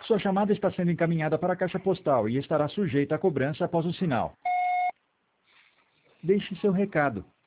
Sua chamada está sendo encaminhada para a caixa postal e estará sujeita a cobrança após o sinal. Deixe seu recado.